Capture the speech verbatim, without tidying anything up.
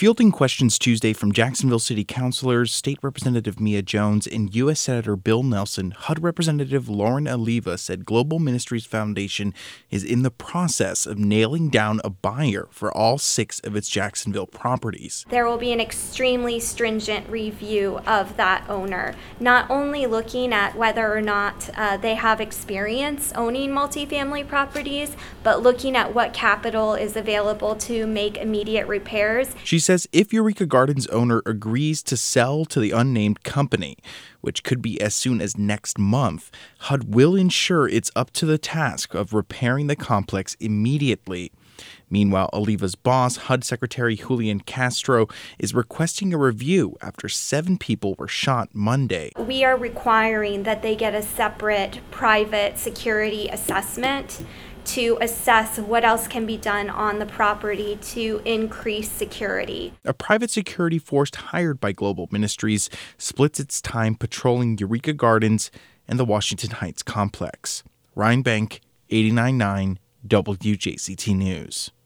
Fielding questions Tuesday from Jacksonville City Councilors, State Representative Mia Jones, and U S Senator Bill Nelson, H U D Representative Lauren Oliva said Global Ministries Foundation is in the process of nailing down a buyer for all six of its Jacksonville properties. There will be an extremely stringent review of that owner, not only looking at whether or not uh, they have experience owning multifamily properties, but looking at what capital is available to make immediate repairs. She says if Eureka Gardens owner agrees to sell to the unnamed company, which could be as soon as next month, H U D will ensure it's up to the task of repairing the complex immediately. Meanwhile, Oliva's boss, H U D Secretary Julian Castro, is requesting a review after seven people were shot Monday. We are requiring that they get a separate private security assessment to assess what else can be done on the property to increase security. A private security force hired by Global Ministries splits its time patrolling Eureka Gardens and the Washington Heights complex. Ryan Bank, eighty-nine point nine W J C T News.